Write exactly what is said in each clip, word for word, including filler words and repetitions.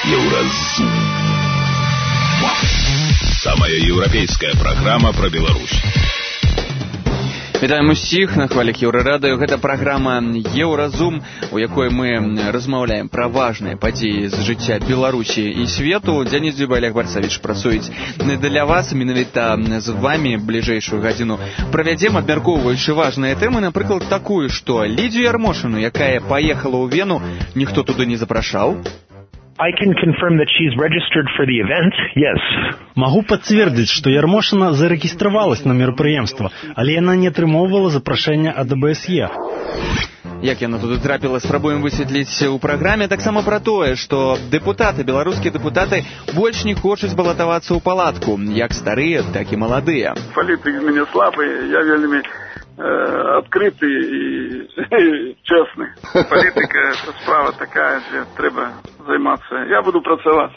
Еўразум. Самая еўрапейская праграма пра Беларусь. Вітаем усіх на хвалях Еўрарадыё. Гэта праграма Еўразум, у якой мы размаўляем пра важныя падзеі з жыцця Беларусі і свету. Дзяніс Дзюба і Олег Барсавіч працуюць для вас. Менавіта з вамі бліжэйшую гадзіну правядзем, абмяркоўваючы важныя тэмы, напрыклад, такую, што Лідзію Ярмошыну, якая паехала ў Вену, ніхто туды не запрашаў. I can confirm that she's registered for the event, yes. Могу подтвердить, что Ярмошина зарегистрировалась на мерапрыемства, але яна не атрымоўвала запрашэння ад АБСЕ. Як яна туды трапіла, спрабуем высветліць у праграме. Таксама пра тое, што дэпутаты, беларускія дэпутаты больш не хочуць балатавацца ў палатку, як старыя, так і маладыя. Палітык з мяне слабы, я вельмі открыты и честный. Политика – это справа такая, где треба займаться. Я буду працаваць.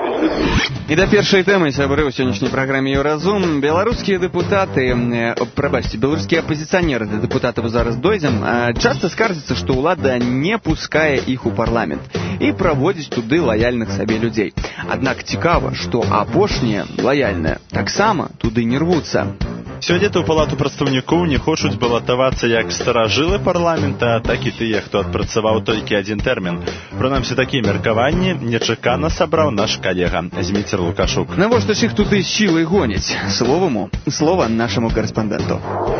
І да першай тэмы, сябры, ў сённяшняй праграме Еўразум. Беларускія дэпутаты, прабачце, беларускія апазіцыянеры да дэпутатаў зараз дойдзем, часта скардзяцца, што ўлада не пускае іх у парламент і праводзіць туды лаяльных сабе людзей. Аднак цікава, што апошнія лаяльныя таксама туды не рвуцца. Сёлета ў палату прадстаўнікоў не хочуць балатавацца як старажылы парламента, так і тыя, хто адпрацаваў толькі адзін тэрмін. Прынамсі, такія меркаванні нечакана сабраў наш калега Зміцер Лукашук. Навошта ж іх туды сілай гоняць? Словаму, слова нашаму карэспандэнту.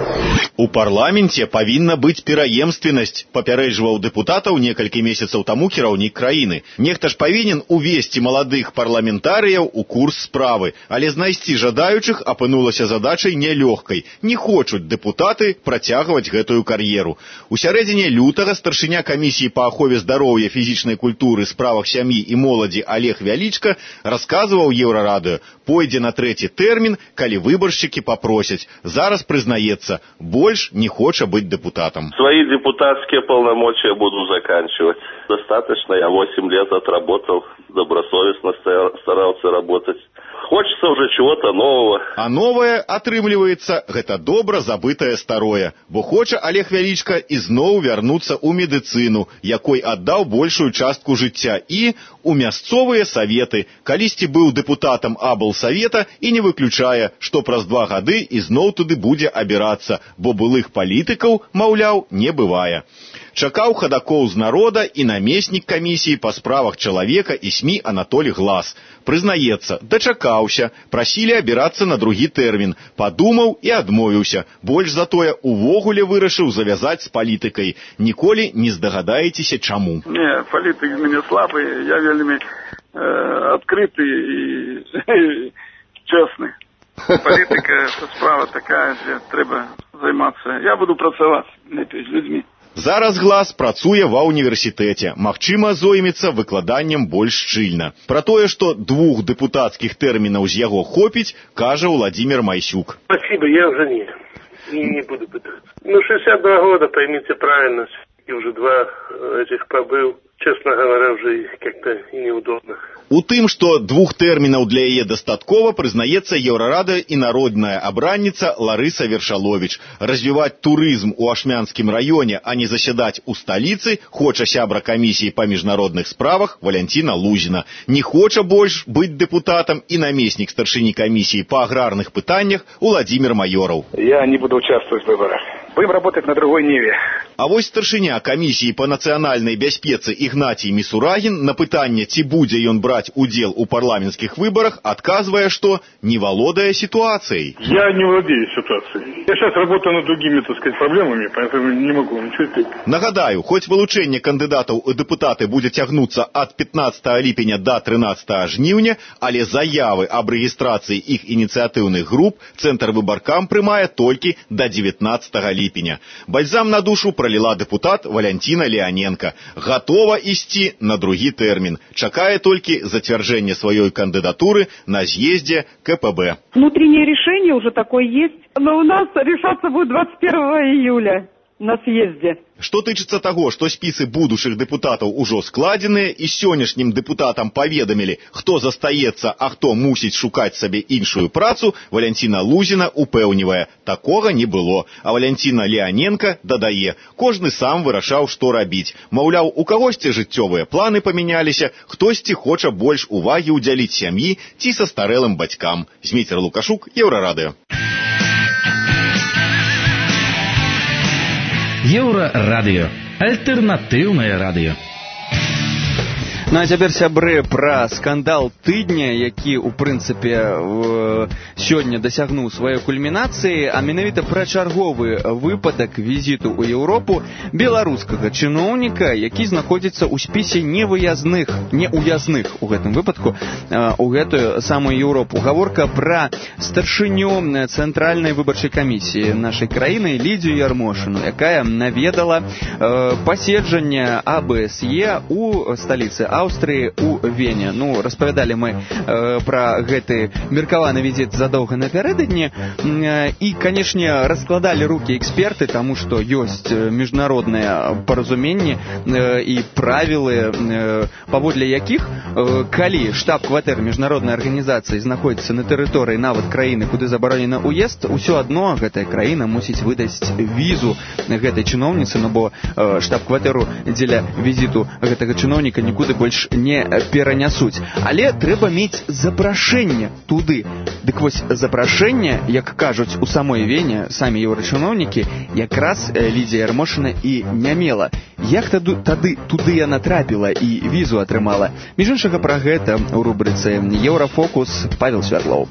У парламенце павінна быць пераемственнасць, папярэджваў дэпутатаў некалькі месяцаў таму кіраўнік краіны. Нехта ж павінен увесці маладых парламентарыяў у курс справы, але знайсці жадаючых апынулася задачай нелёгкай. Не хочуць дэпутаты працягваць гэтую кар'еру. У сярэдзіне лютага старшыня камісіі па ахове здароўя, фізічнай культуры, справах сям'і і моладзі Олег Вялічка расказваў Еўрарадыё, пойдзе на трэці тэрмін, калі выбаршчыкі папросяць. Зараз прызнаецца, больш не хоча быть депутатом. Свои депутатские полномочия буду заканчивать. Достаточно, я восемь лет отработал, добросовестно старался работать. Хочется уже чего-то нового. А новое, атрымліваецца, гэта добра забытае старое. Бо хоча Олег Вялічка ізноў вярнуцца ў медыцыну, якой аддаў большую частку жыцця, і у мясцовыя саветы. Калісьці быў дэпутатам аблсавета і не выключае, што праз два гады ізноў туды будзе абірацца, бо былых палітыкаў, маўляў, не бывае. Чакаў хадакоў з народа і намеснік камісіі па справах чалавека і СМІ Анатолій Глас. Прызнаецца, дачакаўся, прасілі абірацца на другі тэрмін, падумаў і адмовіўся. Больш затое увогуле вырашыў завязаць з палітыкай. Ніколі не здагадаецеся чаму. Не, палітык з мяне слабы, я вельмі э, открыты и честный. Палітыка – это справа такая, где треба займацца. Я буду працаваць лепей з людзьмі. Зараз Глас працуе ва універсітэце. Магчыма, зоймецца выкладаннем больш шчыльна. Пра тое, што двух дэпутацкіх тэрмінаў з яго хопіць, кажа Владимир Майсюк. Спасибо, я уже не, не, не буду пытаться. Ну, шестьдесят два года, поймите правильно, и уже два этих побыл. Честно говоря, уже как-то и неудобно. У тым, што двух тэрмінаў для яе дастаткова, прызнаецца Еўрарадыё і народная абранніца Ларыса Вершаловіч. Развіваць турызм у Ашмянскім раёне, а не засядаць у сталіцы, хоча сябра камісіі па міжнародных справах Валянціна Лузіна. Не хоча больш быць дэпутатам і намеснік старшыні камісіі па аграрных пытаннях Уладзімір Маёраў. Я не буду участвовать в выборах. Будем работать на другой ниве. А вось старшыня камісіі па нацыянальнай бяспецы Ігнацій Місурагін на пытанне, ці будзе ён браць удзел у парламенцкіх выборах, адказвае, што не валодае ситуацией. Я не владею ситуацией. Я сейчас работаю над другими, так сказать, проблемами, поэтому не могу ничего сказать. Нагадаю, хоць вылучэнне кандыдатаў у дэпутаты будзе цягнуцца ад пятнаццатага ліпеня да трынаццатага жніўня, але заявы аб рэгістрацыі іх ініцыятыўных груп Цэнтр выбаркам прымае толькі да дзевятнаццатага ліпеня. Бальзам на душу проліла дэпутат Валянціна Леаненко. Гатова ісці на другі тэрмін. Чакае толькі затверждение своей кандидатуры на съезде ка пэ бэ. Внутреннее решение уже такое есть, но у нас решаться будет двадцать первого июля. на съезде. Што тычыцца таго, што спісы будучых дэпутатаў ужо складзеныя і сённяшнім дэпутатам паведамілі, хто застаецца, а хто мусіць шукаць сабе іншую працу, Валянціна Лузіна упэўнівае, такога не было. А Валянціна Леаненка дадае, кожны сам вырашаў, што рабіць. Маўляў, у кагосьці жыццёвыя планы памяняліся, хтосьці хоча больш увагі ўдзяліць сям'і ці са старэлым бацькам. Зміцер Лукашук, Еўрарадыё. Еўрарадыё. Альтэрнатыўнае радыё. Ну а цяпер, сябры, пра скандал тыдня, які, у прынцыпе, сёння дасягнуў сваёй кульмінацыі, а менавіта пра чарговы выпадак візіту ў Еўропу беларускага чыноўніка, які знаходзіцца ў спісе невыязных, неуязных у гэтым выпадку, у гэтую самую Еўропу. Гаворка пра старшыню Цэнтральнай выбарчай камісіі нашай краіны Лідзію Ярмошыну, якая наведала паседжанне А Бэ Эс Е у сталіцы Аўстрыі у Вене. Ну, распавядалі мы э, пра гэты меркаваны візіт задоўга напярэдадні э, і, канешне, раскладалі рукі эксперты, таму што ёсць міжнародныя паразуменні э, і правілы, э, паводле якіх, э, калі штаб-кватэр міжнароднай арганізацыі знаходзіцца на тэрыторыі нават краіны, куды забаронена ўезд, усё адно гэтая краіна мусіць выдаць візу гэтай чыноўніцы, ну бо э, штаб-кватэру дзеля візіту гэтага чыноўніка нікуды больш не перанясуць. Але трэба мець запрашэнне туды. Дык вось запрашэнне, як кажуць у самой Вене самі еўрачыноўнікі, якраз Лідзія Ярмошына і не мела. Як тады, тады туды яна трапіла і візу атрымала? Між іншага, пра гэта ў рубрыцы «Еўрафокус» Павел Святлоў.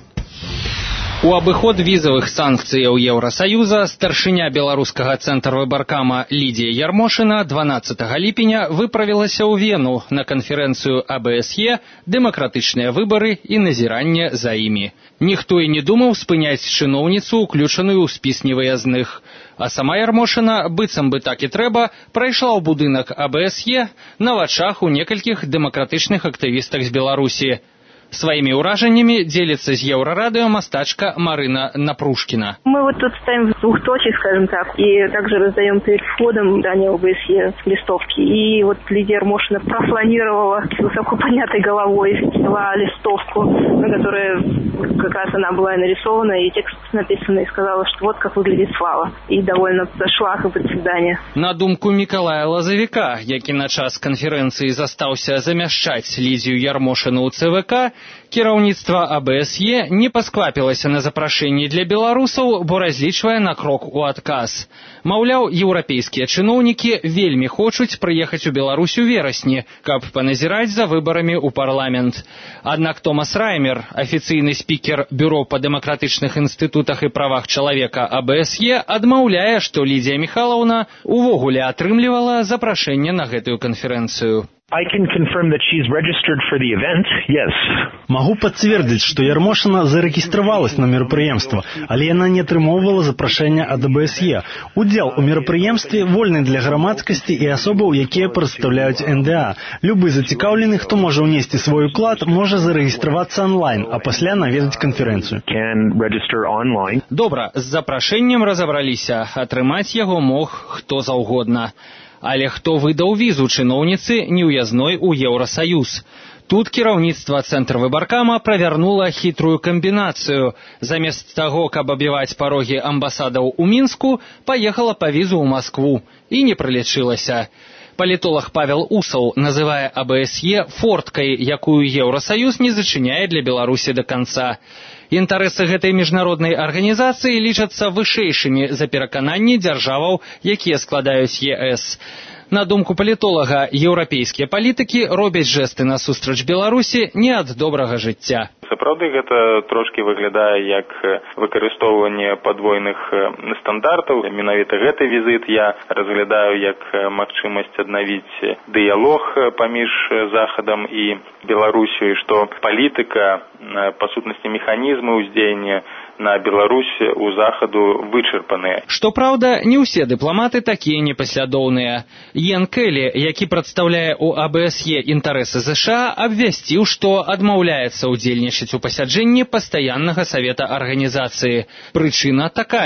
У абыход візавых санкцыяў Еўрасаюза старшыня беларускага цэнтрвыбаркама Лідзія Ярмошына дванаццатага ліпеня выправілася ў Вену на канферэнцыю А Бэ Эс Е «Дэмакратычныя выбары і назіранне за імі». Ніхто і не думаў спыняць чыноўніцу, уключаную ў спіс невыязных. А сама Ярмошына, быццам бы так і трэба, прайшла ў будынак А Бэ Эс Е на вачах у некалькіх дэмакратычных актывістах з Беларусі. Своими уражениями делится с Еврорадио мастачка Марина Напрушкина. Мы вот тут стоим в двух точек, скажем так, и также раздаем перед входом здания О Бэ Эс Е листовки. И вот Лидия Ярмошина профланировала с высоко поднятой головой, взяла листовку, на которой как раз она была нарисована, и текст написанный, и сказала, что вот как выглядит слава. И довольно зашла как бы здание. На думку Миколая Лазовика, які на час конференции застаўся замяшчаць Лідзію Ярмошыну ў Цэ Вэ Ка, кіраўніцтва А Бэ Эс Е не пасквапілася на запрашэнні для беларусаў, бо разлічвае на крок у адказ. Маўляў, еўрапейскія чыноўнікі вельмі хочуць прыехаць у Беларусь у верасні, каб паназіраць за выбарамі ў парламент. Аднак Томас Раймер, афіцыйны спікер Бюро па дэмакратычных інстытутах і правах чалавека А Бэ Эс Е, адмаўляе, што Лідзія Міхалаўна увогуле атрымлівала запрашэнне на гэтую канферэнцыю. I can confirm that she's registered for the event, yes. Магу пацвердзіць, што Ярмошына зарэгістравалась на мерапрыемства, але яна не атрымоўвала запрашэння ад А Бэ Эс Е. Удзел у мерапрыемстве вольны для грамадскасці і асобаў, якія прадстаўляюць Эн Дэ А. Любы зацікаўлены, хто можа ўнесці свой уклад, можа зарэгістравацца онлайн, а пасля наведаць канферэнцыю. Can register online. Добра, з запрашэннем разабраліся, атрымаць яго мог хто заўгодна. Але хто выдаў візу чыноўніцы неўязной у Еўрасаюз? Тут кіраўніцтва цэнтрвыбаркама правярнула хітрую камбінацыю. Замест таго, каб абіваць парогі амбасадаў у Мінску, паехала па візу ў Маскву і не прылічылася. Палітолог Павел Усаў называе А Бэ Эс Е форткай, якую Еўрасаюз не зачыняе для Беларусі да канца. Інтарэсы гэтай міжнароднай арганізацыі лічацца вышэйшымі за перакананні дзяржаваў, якія складаюць Е Эс. На думку палітолага, еўрапейскія палітыкі робяць жэсты насустрач Беларусі не ад добрага жыцця. Сапраўды гэта трошкі выглядае як выкарыстоўванне падвойных стандартаў. Менавіта гэты візіт я разглядаю як магчымасць аднавіць дыялог паміж Захадам і Беларусю, што палітыка, па сутнасці механізмы ўздзеяння на Беларусь у Захаду вычарпаныя. Што праўда, не ўсе дыпламаты такія непаслядоўныя. Йен Келлі, які прадстаўляе ў А Бэ Эс Е інтарэсы Зэ Ша А, абвясціў, што адмаўляецца ўдзельнічаць у пасяджэнні пастаяннага савета арганізацыі. Прычына такая.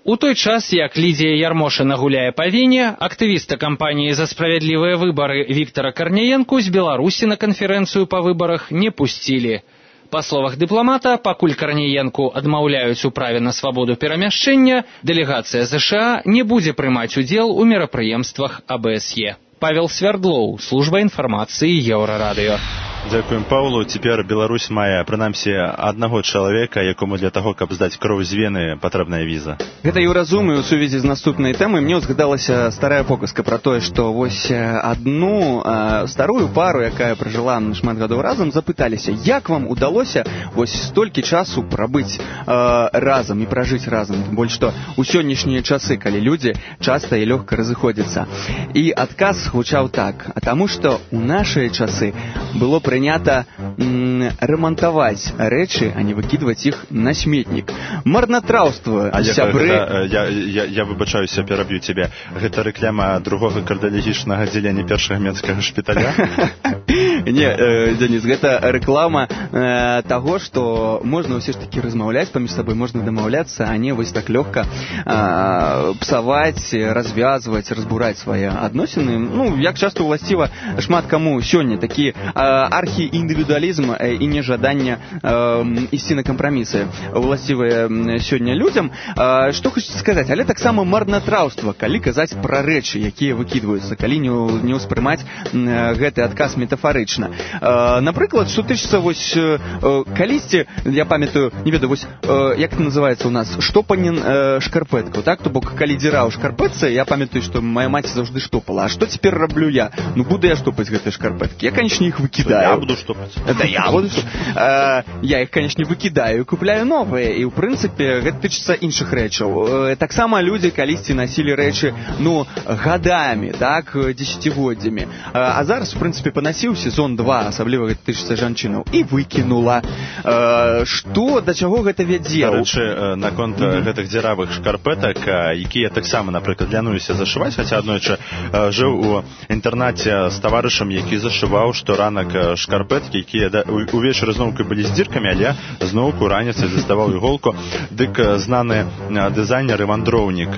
У той час, як Лідія Ярмошына гуляе па Вене, актывіста кампаніі «За справядлівыя выбары» Віктара Карняенку з Беларусі на канферэнцыю па выбарах не пусцілі. Па словах дыпламата, пакуль Карняенку адмаўляюць у праве на свабоду перамяшчэння, дэлегацыя ЗША не будзе прымаць удзел у мерапрыемствах А Б С Е. Павел Свердлоў, служба інфармацыі Еўрарадыё. Дзякуем, Паўлу. Цяпер Беларусь мае, прынамсі, аднаго чалавека, якому для таго, каб здаць кроў з вены, патрэбная віза. Гэта Еўразум, і ў сувязі з наступнай тэмай мне згадалася старая показка пра тое, што вось адну э, старую пару, якая пражыла шмат гадоў разам, запыталіся, як вам удалося вось столькі часу прабыць э, разам і пражыць разам, больш што ў сённяшнія часы, калі людзі часта і лёгка разыходзяцца. І адказ гучаў так: а таму што ў нашыя часы было прынята м, рамантаваць рэчы, а не выкідваць іх на сметнік. Марнатраўства, сябры... Гэта, я, я, я выбачаюся, пераб'ю цябе. Гэта рэкляма другога кардыялагічнага аддзялення першага менскага шпіталя? Не, э, Дзяніс, гэта рэклама э, таго, што можна ўсё ж такі размаўляць паміж сабой, можна дамаўляцца, а не вось так лёгка э, псаваць, развязваць, разбураць свае адносіны. Ну, як часта ўласціва шмат каму сёння такі э, архііндывідуалізм і нежаданне э, ісці на кампрамісы уласцівыя сёння людзям. Э, што хочацца сказаць, але таксама марнатраўства, калі казаць пра рэчы, якія выкідваюцца, калі не, не ўспрымаць э, гэты адказ метафарычна. Э, напрыклад, што тычыцца вось э, калісьці, я памятаю, не ведаю, вось э, як это называецца у нас, штопанне э, шкарпэткаў, так? То бок, калі дзіра ў шкарпэтцы, я памятаю, што моя маці заўжды штопала. А што цяпер раблю я? Ну, буду я штопаць гэтыя шкарпэткі. Я, канечне, іх выкідаю. Я буду штопаць. Да, я буду. Э, я іх, канечне, выкідаю і купляю новыя. І, ў прынцыпе, гэта тычыцца іншых рэчаў. Э, таксама людзі калісьці насілі рэчы, ну, гадамі, так, дзесяцігоддзямі. Э, а зараз, у прынцыпе, панасіў сезон два, асабліва гэта тычыцца жанчынаў, і выкінула. Э, што, да чаго гэта вядзе? Дарэчы, наконт mm-hmm. гэтых дзіравых шкарпэтак, якія таксама, напрыклад, лянуюся зашываць, хаця аднойчы жыў у інтэрнаце з таварышам, які зашываў шторанак шкарпэткі, якія да, увечары зноўку былі з дзіркамі, але зноўку раніцай заставаў іголку. Дык знаны дызайнер і вандроўнік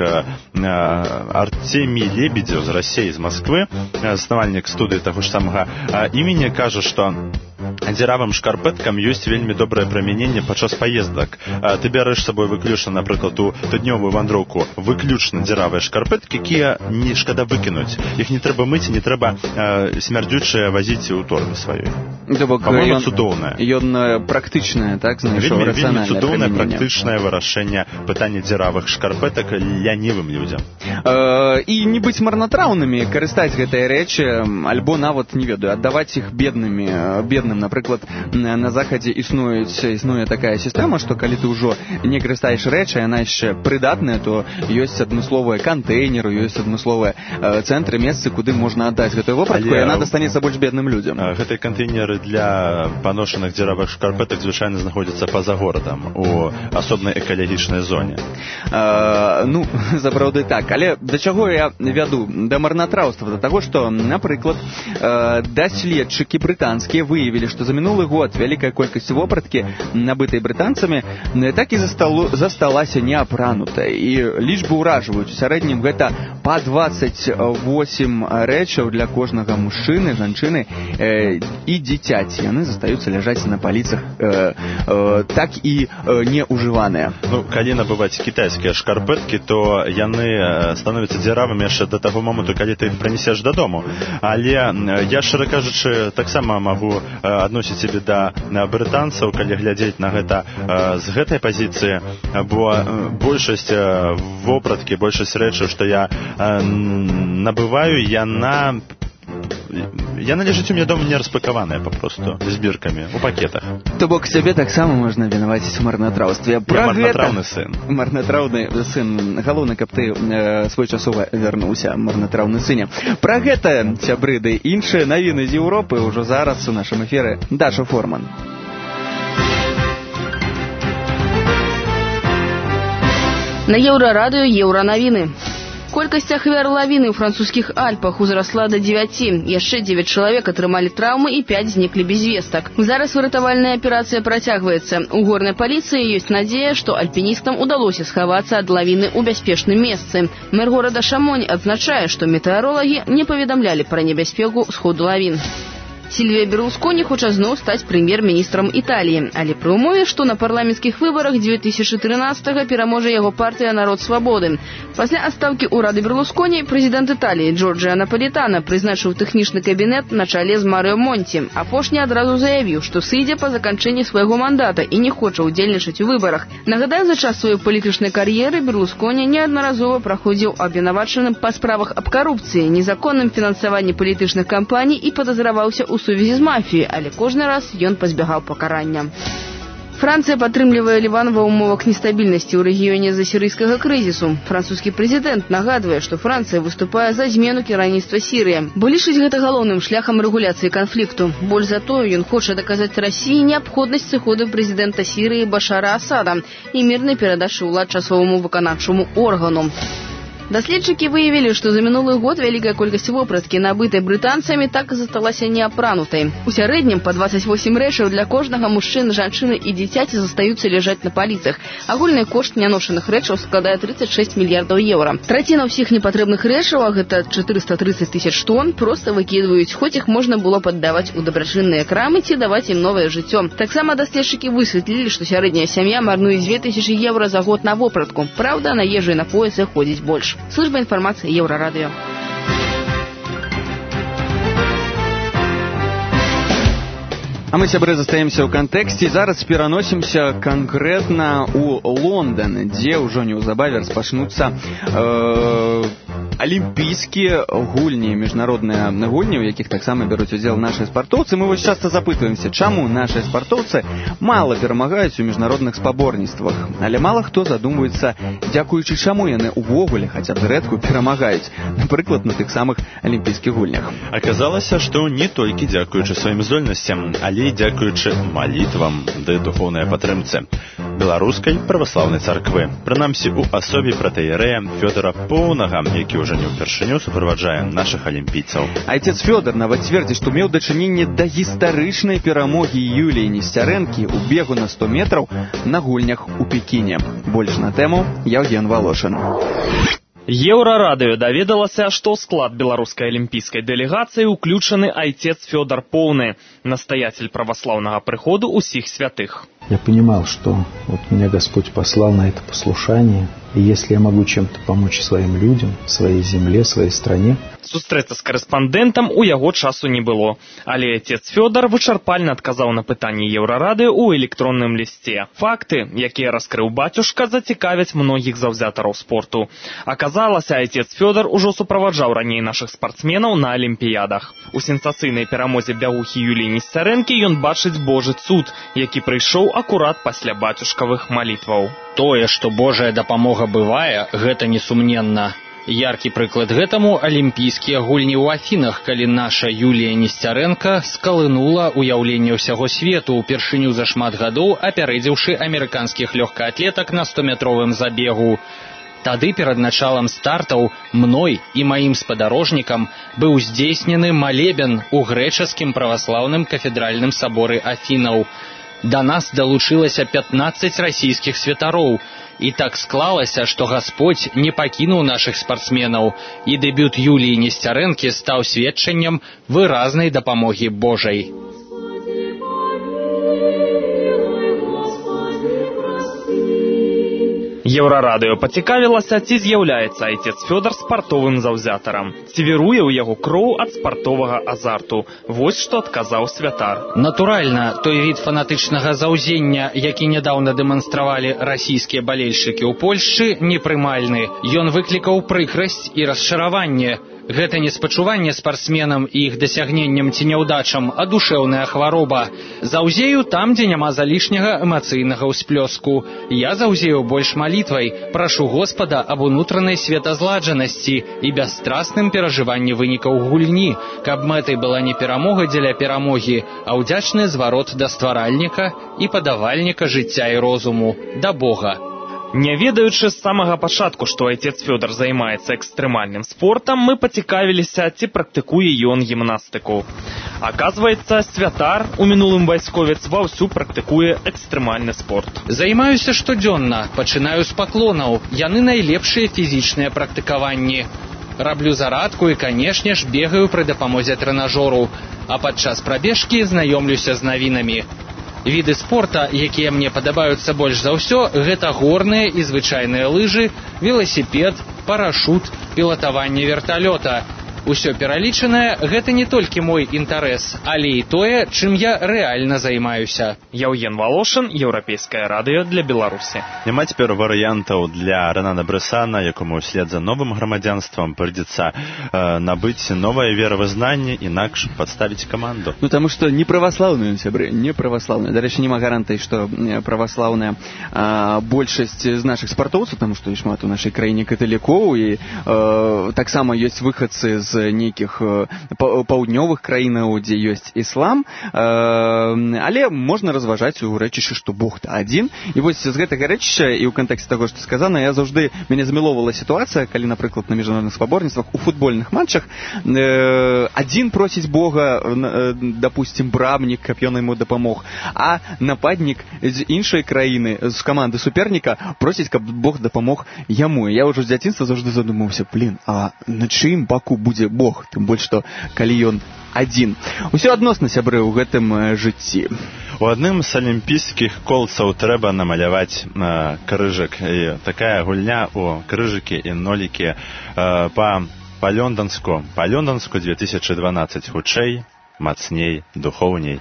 Артемій Лебедзеў з Расіі, з Масквы, заснавальнік студыі таго ж самага імені, кажа, што дзіравым шкарпэткам ёсць вельмі добрае прымяненне падчас паездак. Ты бярэш з сабой выключна, напрыклад, у тыднёвую вандроўку выключна дзіравыя шкарпэткі, якія не шкада выкінуць. Іх не трэба мыць, не трэба э, смярдзючае вазіць у торбе сваёй. Па-мойму, цудоўнае. Ён практычнае, так, знайшоў вельмі, рацыянальнае вельмі цудоўнае прымяненне. практычнае вырашэнне пытання дзіравых шкарпэтак лянівым людзям. Э, і не быць марнатраўнымі, карыстаць гэтыя рэчы, альбо нават, не ведаю, аддаваць іх беднымі, бедным. Напрыклад, на захадзе існуюць, існуе такая сістэма, што калі ты ўжо не карыстаеш рэчы, яна яшчэ прыдатная, то ёсць адмысловыя кантэйнеры, ёсць адмысловыя э, цэнтры, месцы, куды можна аддаць гэтую вопратку, і яна дастанецца больш бедным людзям. Гэтыя кантэйнеры для паношаных дзіравых шкарпэтак звычайна знаходзяцца па-за горадам, у асобнай экалагічнай зоне. Э, ну, сапраўды так. Але да чаго я вяду? Да марнатраўства, да таго, што, напрыклад, э, даследчыкі брытанскія выявілі, што за мінулы год вялікая колькасць вопраткі, набытай брытанцамі, так і застало, засталася неапранутай. І лічбы ўражваюць. У сярэднім гэта па дваццаць восем рэчаў для кожнага мужчыны, жанчыны э, і дзіцяці. Яны застаюцца ляжаць на паліцах э, э, так і э, неужываныя. Ну, калі набываць кітайскія шкарпэткі, то яны становяцца дзіравымі яшчэ да таго моманту, калі ты іх прынесеш дадому. Але я, шчыра кажучы, таксама магу адносіць сябе да брытанцаў, калі глядзець на гэта э, з гэтай пазіцыі, бо э, большасць э, вопраткі, большасць рэчаў, што я э, набываю, яна яна ляжыць у мяне дома не распакаваная папросту, з біркамі, у пакетах. То бок сябе таксама можна вінаваціць у марнатраўстве. Я марнатраўны сын. Марнатраўны сын. Галоўна, каб ты э, своечасова вярнуўся, марнатраўны сыне. Пра гэта, сябры, ды іншыя навіны з Еўропы ўжо зараз у нашым эфіры Даша Форман. На Еўрарадыё Еўранавіны. Колькасць ахвяр лавіны ў французскіх Альпах узрасла да дзевяці. Яшчэ дзевяць чалавек атрымалі траўмы і пяць зніклі без вестак. Зараз выратавальная аперацыя працягваецца. У горнай паліцыі ёсць надзея, што альпіністам удалося схавацца ад лавіны ў бяспечным месцы. Мэр горада Шамонь адзначае, што метэаролагі не паведамлялі пра небяспеку сходу лавін. Сільвія Берлусконі хоча зноў стаць прэм'ер-міністрам Італіі, але пры ўмове, што на парламенцкіх выбарах дзве тысячы трынаццатага пераможа яго партыя «Народ свабоды». Пасля адстаўкі ўрада Берлусконі прэзідэнт Італіі Джорджа Напалітана прызначыў тэхнічны кабінет на чале з Марыо Монці. Апошні адразу заявіў, што сыдзе па заканчэнні свайго мандата і не хоча ўдзельнічаць у выбарах. Нагадаю, за час сваёй палітычнай кар'еры Берлусконі неаднаразова праходзіў абвінавачаным па справах аб карупцыі, незаконным фінансаванні палітычных кампаній і падазраваўся ў сувязі з мафіяй, але кожны раз ён пазбягаў пакарання. Францыя падтрымлівае Ліван ва ўмовах нестабільнасці ў рэгіёне з-за сірыйскага крызісу. Французскі прэзідэнт нагадвае, што Францыя выступае за змену кіраўніцтва Сірыі, бо лічыць гэта галоўным шляхам рэгуляцыі канфлікту. Больш за тое, ён хоча даказаць Расіі неабходнасць сыходу прэзідэнта Сірыі Башара Асада і мірнай перадачы ўлад часоваму выканаўчаму органу. Даследчыкі выявілі, што за мінулы год вялікая колькасць вопраткі, набытай брытанцамі, так і засталася неапранутай. У сярэднім па дваццаць восем рэчаў для кожнага мужчыны, жанчыны і дзіцяці застаюцца ляжаць на паліцах. Агульны кошт няношаных рэчаў складае трыццаць шэсць мільярдаў еўра. Траціна ўсіх непатрэбных рэчаў, а гэта чатырыста трыццаць тысяч тонн, проста выкідваюць, хоць іх можна было паддаваць у дабрачынныя крамы ці даваць ім новае жыццё. Таксама даследчыкі высветлілі, што сярэдняя сям'я марнуе дзве тысячы еўра за год на вопратку. Праўда, на ежу і напоі сыходзіць больш. Служба информации Еврорадио. А мы, сябры, застаемся ў кантэксце. Зараз пераносімся канкрэтна ў Лондан, дзе ўжо неўзабаве распачнуцца э, алімпійскія гульні, міжнародныя гульні, у якіх таксама бяруць удзел нашыя спартоўцы. Мы вось часта запытваемся, чаму нашыя спартоўцы мала перамагаюць у міжнародных спаборніцтвах. Але мала хто задумваецца, дзякуючы чаму яны ўвогуле хаця б зрэдку перамагаюць, напрыклад, на тых самых алімпійскіх гульнях. Аказалася, што не толькі дзякуючы сваім здольнасцям, але і дзякуючы малітвам ды духоўнай падтрымцы беларускай праваслаўнай царквы. Прынамсі, у асобе пратэерэя Фёдора Поўнага, які ўжо не ўпершыню суправаджае нашых алімпійцаў. Айцец Фёдор нават цвердзіць, што меў дачыненне да гістарычнай перамогі Юліі Несцярэнкі ў бегу на сто метраў на гульнях у Пекіне. Больш на тэму Яўген Волошин. Еўрарадыё даведалася, што ў склад беларускай алімпійскай дэлегацыі ўключаны айцец Фёдор Поўны, настоятель православного приходу усіх святых. Я понимал, что вот меня Господь послал на это послушание, и если я могу чем-то помочь своим людям, своей земле, своей стране. Сустрэцца з карэспандэнтам у яго часу не было, але отец Фёдор вычарпальна адказаў на пытанні Еўрарадыё ў электронным лісце. Факты, якія раскрыў бацюшка, зацікавяць многіх заўзятараў спорту. Аказалася, отец Фёдор ужо суправаджаў раней нашых спартсменаў на алімпіядах. У сенсацыйнай перамозе бягухі Юліі Несцярэнкі ён бачыць Божы цуд, які прыйшоў акурат пасля бацюшкавых малітваў. Тое, што Божая дапамога бывае, гэта несумненна. Яркі прыклад гэтаму алімпійскія гульні ў Афінах, калі наша Юлія Несцярэнка скалынула ўяўленне ўсяго свету, упершыню за шмат гадоў апярэдзіўшы амерыканскіх лёгкаатлетак на стометровым забегу. Тады перад началам стартаў мной і маім спадарожнікам быў здзейснены малебен у грэчаскім праваслаўным кафедральным саборы Афінаў. Да нас далучылася пятнаццаць расійскіх святароў. І так склалася, што Гасподзь не пакінуў нашых спартсменаў, і дэбют Юліі Несцярэнкі стаў сведчаннем выразнай дапамогі Божай. Еўрарадыё пацікавілася, ці з'яўляецца айцец Фёдор спартовым заўзятарам, ці віруе ў яго кроў ад спартовага азарту. Вось што адказаў святар. Натуральна, той від фанатычнага заўзення, які нядаўна дэманстравалі расійскія балельшчыкі ў Польшчы, непрымальны. Ён выклікаў прыкрасць і расчараванне. Гэта не спачуванне спартсменам і іх дасягненням ці няўдачам, а душэўная хвароба. Заўзею там, дзе няма залішняга эмацыйнага ўсплёску. Я заўзею больш малітвай, прашу Господа аб унутранай светазладжанасці і бясстрасным перажыванні вынікаў гульні, каб мэтай была не перамога дзеля перамогі, а ўдзячны зварот да стваральніка і падавальніка жыцця і розуму, да Бога. Не ведаючы з самага пачатку, што айцец Фёдар займаецца экстрэмальным спортам, мы пацікавіліся, ці практыкуе ён гімнастыку. Аказваецца, святар, у мінулым вайсковец, ваўсю практыкуе экстрэмальны спорт. Займаюся штодзённа, пачынаю з паклонаў. Яны найлепшыя фізічныя практыкаванні. Раблю зарадку і, канешне ж, бегаю пры дапамозе трэнажору, а падчас прабежкі знаёмлюся з навінамі. Віды спорта, якія мне падабаюцца больш за ўсё, гэта горныя і звычайныя лыжы, веласіпед, парашут, пілатаванне верталёта. Усё пералічанае, гэта не толькі мой інтарэс, але і тое, чым я рэальна займаюся. Яўген Валошын, Еўрапейскае радыё для Беларусі. Няма цяпер варыянтаў для Рэнана Брэсана, якому ўслед за новым грамадзянствам прыйдзецца э, набыць новае веравызнанне, інакш падставіць каманду. Ну, таму што не праваслаўныя, сябры, не праваслаўныя. Дарэчы, няма гарантый, што праваслаўная э, большасць з нашых спартоўцаў, таму што і шмат у нашай краіне каталікоў, і э, таксама ёсць выхадцы з нейкіх паўднёвых краінаў, дзе ёсць іслам, але можна разважаць у рэчышчы, што Бог-то адзін. І вось з гэтага рэчышча і ў кантэксце таго, што сказана, я заўжды, мяне замілоўвала сітуацыя, калі, напрыклад, на міжнародных спаборніцтвах у футбольных матчах адзін просіць Бога, дапусцім, брамнік, каб ён яму дапамог, а нападнік з іншай краіны, з каманды суперніка, просіць, каб Бог дапамог яму. Я ўжо з дзяцінства заўжды задумаўся, блин, а на чыім баку будзе Бог, тым больш, што калі ён адзін. Усё адносна, сябры, ў гэтым жыцці. У адным з алімпійскіх колцаў трэба намаляваць э, крыжык. І такая гульня у крыжыкі і нолікі э, па, па лёнданску. Па лёнданску две тысячы дванаццаць хутчэй, мацней, духоўней.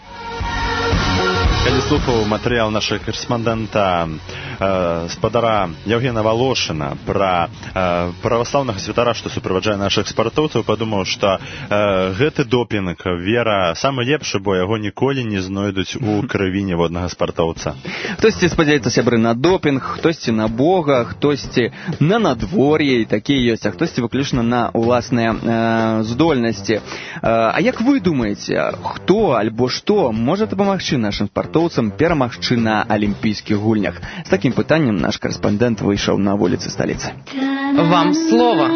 Калі слухаў матэрыял нашага карэспандэнта э, спадара Яўгена Валошына пра э, праваслаўнага святара, што суправаджае нашых спартоўцаў, падумаў, што э, гэты допінг, вера, самы лепшы, бо яго ніколі не знойдуць у крыві ніводнага спартоўца. Хтосьці спадзяецца, сябры, на допінг, хтосьці на Бога, хтосьці на надвор'е, і такія ёсць, а хтосьці выключна на ўласныя э, здольнасці. Э, а як вы думаеце, хто альбо што можа дапамагчы нашым спартоўцам перамагчы на алімпійскіх гульнях? З такім пытаннем наш карэспандэнт выйшаў на вуліцы сталіцы. Вам слово.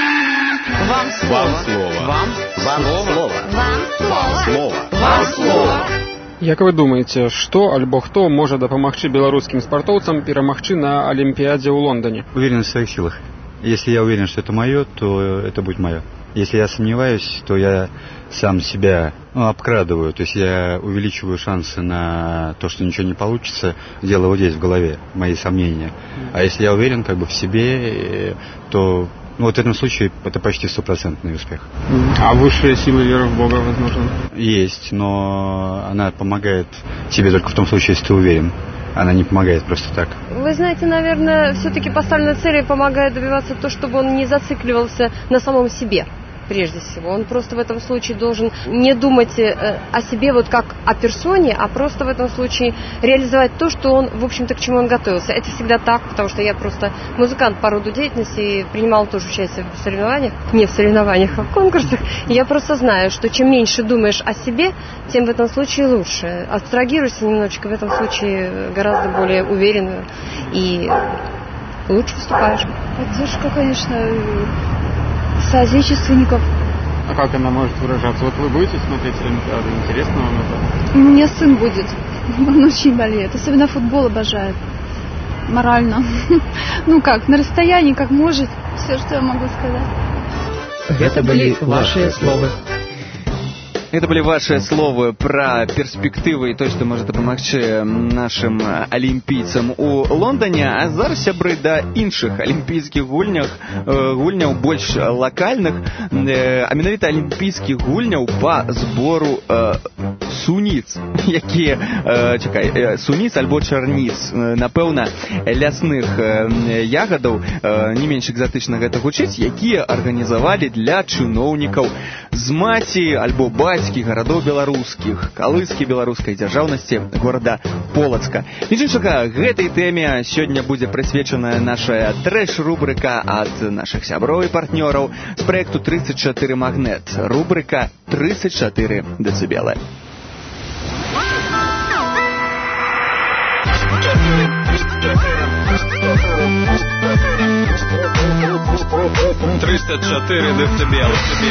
Вам слово. Вам слово. Вам слово. Вам слово. Як вы думаеце, што альбо хто можа дапамагчы беларускім спартоўцам перамагчы на Олимпиаде у Лондоне? Уверен в своих силах. Если я уверен, что это мое, то это будет мое. Если я сомневаюсь, то я сам себя ну, обкрадываю, то есть я увеличиваю шансы на то, что ничего не получится. Дело вот здесь в голове, мои сомнения. А если я уверен как бы в себе, то ну, вот в этом случае это почти стопроцентный успех. А высшая сила веры в Бога, возможно? Есть, но она помогает тебе только в том случае, если ты уверен. Она не помогает просто так. Вы знаете, наверное, все-таки поставленной цели помогает добиваться то, чтобы он не зацикливался на самом себе. Прежде всего, он просто в этом случае должен не думать э, о себе вот как о персоне, а просто в этом случае реализовать то, что он, в общем-то, к чему он готовился. Это всегда так, потому что я просто музыкант по роду деятельности и принимала тоже участие в соревнованиях, не в соревнованиях, а в конкурсах. И я просто знаю, что чем меньше думаешь о себе, тем в этом случае лучше. Абстрагируешься немножечко, в этом случае гораздо более уверенно и лучше выступаешь. Поддержка, конечно, соотечественников. А как она может выражаться? Вот вы будете смотреть Олимпиаду? Интересно вам это? У меня сын будет. Он очень болеет. Особенно футбол обожает. Морально. Ну как, на расстоянии, как может. Все, что я могу сказать. Это были ваши слова. Это были ваши словы про перспективы и то, что может помочь нашим олимпийцам у Лондоне. А зараз, сябры, да іншых олимпийских гульнях, гульняў больш локальных, а менавіта олимпийских гульняў по сбору суніц, якія, чакай, суніц альбо чарніц, напэўна, лясных ягадаў, не менш экзатычна гэта гучыць, якія арганізавалі для чыноўнікаў з маці альбо бацькі гарадоў беларускіх, калыскі беларускай дзяржаўнасці горада Полацка. Нічыншага, гэтай тэме сёння будзе прысвечаная наша трэш-рубрыка ад нашых сяброў і партнёраў з праекту тридцать четыре Магнет. Рубрыка тридцать четыре дэцибела. тридцать четыре тридцать четыре децибелы.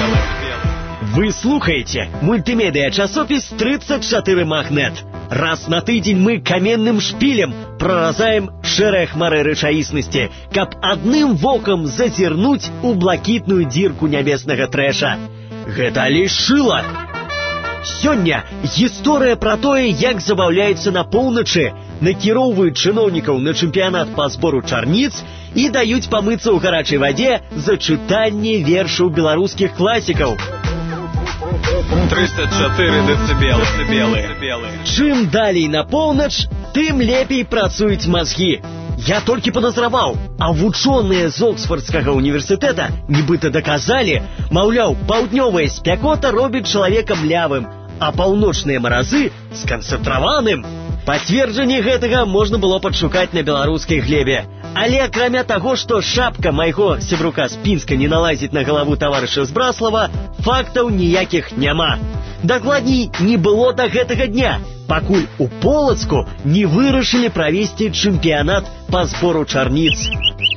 Вы слухаете мультимедыя часопіс тридцать чатыры магнет. Раз на тыдзень мы каменным шпилем проразаем шэрыя хмары рэчаіснасці, каб адным вокам зазірнуць у блакітную дзірку нябеснага трэша. Гэта лишь шыла. Сёння гісторыя пра тое, як забаўляюцца на поўначы, накіроўваюць чыноўнікаў на чэмпіянат па збору чарніц і даюць памыцца ў гарачай вадзе за чытанне вершаў беларускіх класікаў. тридцать четыре децибелы. Чым далей на поўнач, тым лепей працуюць мазгі. Я толькі падазраваў, а вучоныя з Оксфордскага універсітэта нібыта даказалі, маўляў, паўднёвая спякота робіць чалавека млявым, а паўночныя маразы сканцэнтраваным. Пацверджанне гэтага можна было падшукаць на беларускай глебе. Але акрамя таго, што шапка майго сябрука з Пінска не налазіць на галаву таварыша з Браслава, фактаў ніякіх няма. Дакладней, не было да гэтага дня, пакуль у Полацку не вырашылі правесці чэмпіянат па збору чарніц.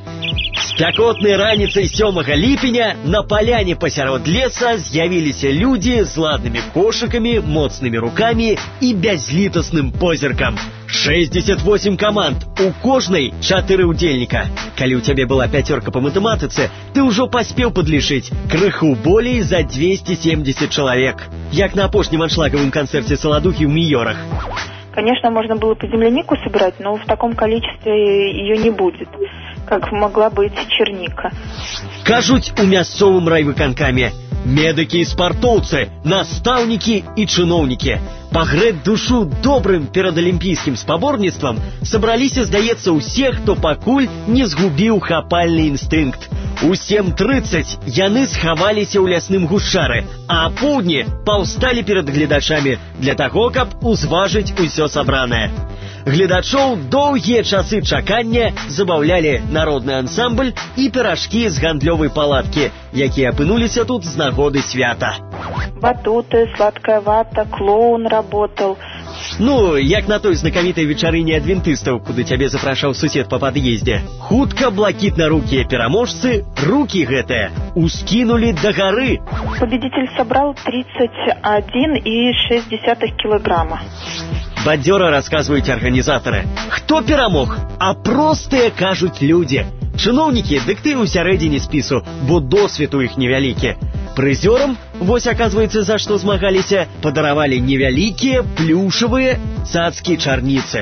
Спякотнай раніцай сёмага ліпеня на паляне пасярод леса з'явіліся людзі з ладнымі кошыкамі, моцнымі рукамі і бязлітасным позіркам. шестьдесят восемь каманд, у кожнай чатыры ўдзельніка. Калі ў цябе была пяцёрка па матэматыцы, ты ўжо паспеў падлічыць крыху болей за двести семьдесят чалавек. Як на апошнім аншлагавым канцэрце Саладухі ў Міёрах. Конечно, можно было по землянику собирать, но в таком количестве ее не будет, как могла быть черника. Кажуць у мясцовым райвыканкаме. Медыкі і спартоўцы, настаўнікі і чыноўнікі. Пагрэць душу добрым перадалімпійскім спаборніцтвам сабраліся, здаецца, усе, хто пакуль не згубіў хапальны інстынкт. У сем тридцать яны схаваліся ў лясным гушчары, а апоўдні паўсталі перад гледачамі для таго, каб узважыць усё сабранае. Гледачоў доўгія часы чакання забаўлялі народны ансамбль і піражкі з гандлёвай палаткі, якія апынуліся тут з нагоды свята. Батуты, сладкая вата, клоун работал. Ну, як на той знакамітай вечарыне адвентыстаў, куды цябе запрашаў сусед па пад'ездзе. Хутка блакітнарукія пераможцы, рукі гэтыя, ускінулі да гары. Победитель собрал тридцать один и шесть десятых килограмма. Бадзёра расказваюць арганізатары. Хто перамог? А простыя кажуць людзі. Чыноўнікі, дык ты ў сярэдзіне спісу, бо досвед у іх невялікі. Прызёрам, вось аказваецца, за што змагаліся, падаравалі невялікія плюшавыя цацкі чарніцы.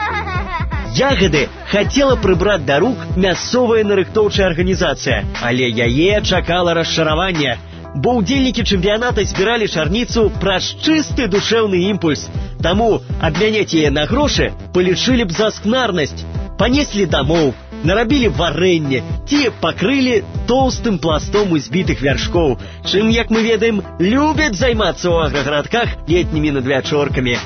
Ягады хацела прыбраць да рук мясцовая нарыхтоўчая арганізацыя, але яе чакала расчараванне, бо ўдзельнікі чэмпіяната збіралі чарніцу праз чысты душэўны імпульс. Таму абмяняць яе на грошы палічылі б за скнарнасць, панеслі дамоў, нарабілі варэнне ці пакрылі тоўстым пластом узбітых вяршкоў, чым, як мы ведаем, любяць займацца ў аграгарадках летнімі надвячоркамі.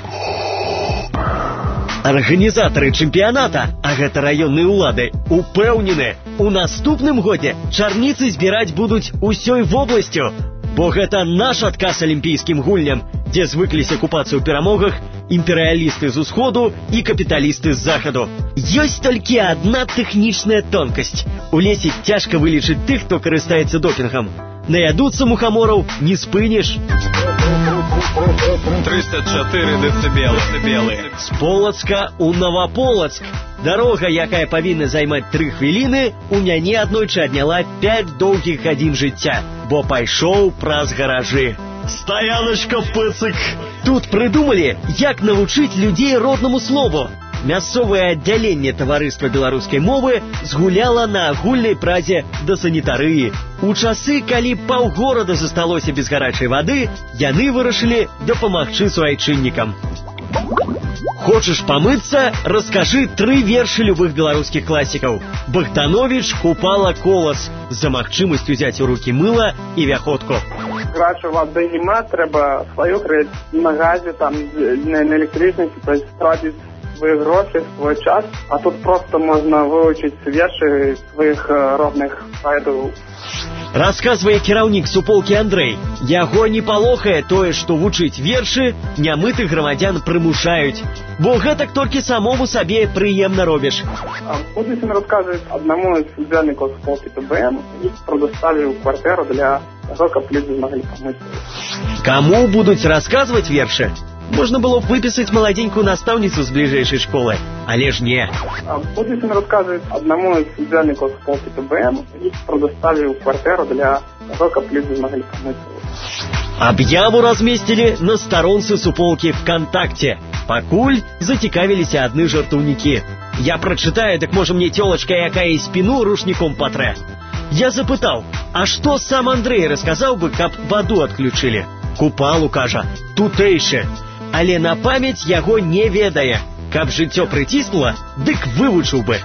Арганізатары чэмпіяната, а гэта раённыя ўлады, упэўнены, у наступным годзе чарніцы збіраць будуць усёй вобласцю, бо гэта наш адказ алімпійскім гульням, дзе звыкліся купацца ў перамогах імперыялісты з усходу і капіталісты з захаду. Ёсць толькі адна тэхнічная тонкасць. У лесе цяжка вылічыць тых, хто карыстаецца допінгам. Наядуцца мухамораў не спыніш. тридцать четыре децибелы. З Полацка ў Новаполацк. Дарога, якая павінна займаць тры хвіліны, у мяне аднойчы адняла пяць доўгіх гадзін жыцця, бо пайшоў праз гаражы. Стаяночка, пыцык! Тут прыдумалі, як навучыць людзей роднаму слову. Мясцовае аддзяленне таварыства беларускай мовы згуляла на агульнай празе да санітарыі. У часы, калі паўгорада засталося без гарачай вады, яны вырашылі дапамагчы суайчыннікам. Хочаш памыцца? Раскажы тры вершы любых беларускіх класікаў. Богданович, Купала, Колас. За магчымасць узяць у рукі мыла і вяхотку. Гарачай вады нема, трэба сваю грэць на газе, там, на электрычнасці, траціць свае грошы, свой час. А тут проста можна вывучыць вершы сваіх родных паэтаў. Расказвае кіраўнік суполкі Андрэй. Яго не палохае тое, што вучыць вершы нямытых грамадзян прымушаюць. Бо гэтак толькі самому сабе прыемна робіш. Будучи рассказывать одному из участников суполки ТБМ, их предоставили квартиру для того, как люди могли помыть. Кому будуць расказваць вершы? Можна было б выпісаць маладзенькую настаўніцу з бліжэйшай школы, але ж не. Будучи рассказывать одному из участников суполки ТБМ, их предоставили квартиру для того, как люди могли помыть. Аб'яву размесцілі на старонцы суполкі ВКонтакте. Пакуль зацікавіліся адны жартаўнікі. Я прачытаю, так можа мне цёлачка, якая і спіну рушніком патрэ. Я запытаў, а што сам Андрэй расказаў бы, каб ваду адключылі? Купалу, кажа, тутэйшы. Але на памяць яго не ведае. Каб жыццё прыціснула, дык вывучыў бы.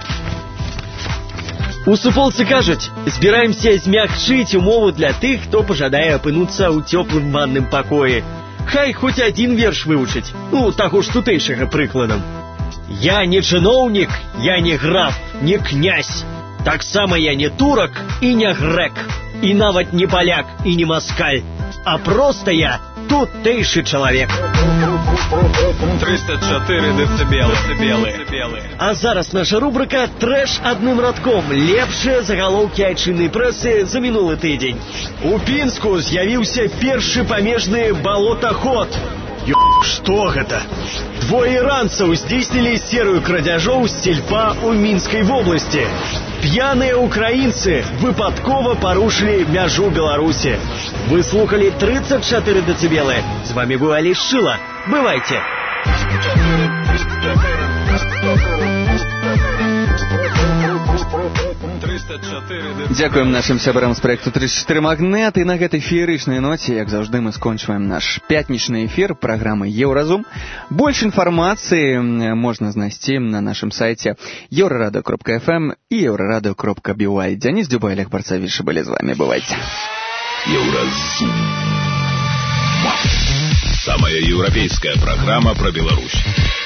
У суполцы кажуць, збіраемся змягчыць умову для тых, хто пажадае апынуцца ў цёплым ванным пакоі. Хай хоць адзін верш вывучыць, ну, таго ж тутэйшага прыкладам. Я не чыноўнік, я не граф, не князь. Таксама я не турак і не грэк, і нават не паляк і не маскаль, а проста я тутэйшы чалавек. тридцать четыре децибелы, децибелы, децибелы. А зараз наша рубрика «Трэш адным радком». Лепшыя загалоўкі айчыннай прэсы за мінулы тыдзень. У Пінску з'явіўся першы памежны балотаход. Ё, што гэта? Двое іранцаў здзейснілі серыю крадзяжоў з сельпа ў Мінскай вобласці. П'яныя украінцы выпадкова парушылі мяжу Беларусі. Вы слухали тридцать четыре децибелы. З вами быў Алесь Шыла. Бывайце. Дзякуем нашим сябрам з проекту тридцать четыре Магнет. І на гэтай феерычнай ноце, як заўжды, мы скончваем наш пятнічны эфір праграмы Еўразум. Больш інфармацыі можна знайсці на нашым сайце еўрарадыё кропка эф эм і еўрарадыё кропка би уай. Дзяніс Дзюба і Олег Барцавіч былі з вами. Бывайце. Еўразум. Самая еўрапейская программа про Беларусь.